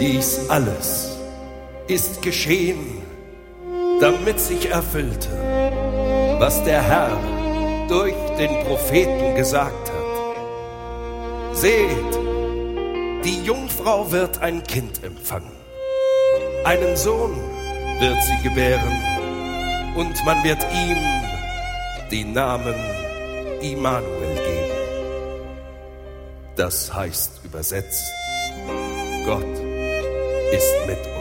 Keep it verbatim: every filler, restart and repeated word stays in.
Dies alles ist geschehen, damit sich erfüllte, was der Herr durch den Propheten gesagt hat. Seht, die Jungfrau wird ein Kind empfangen, einen Sohn wird sie gebären, und man wird ihm den Namen Immanuel geben. Das heißt übersetzt, Gott ist mit uns.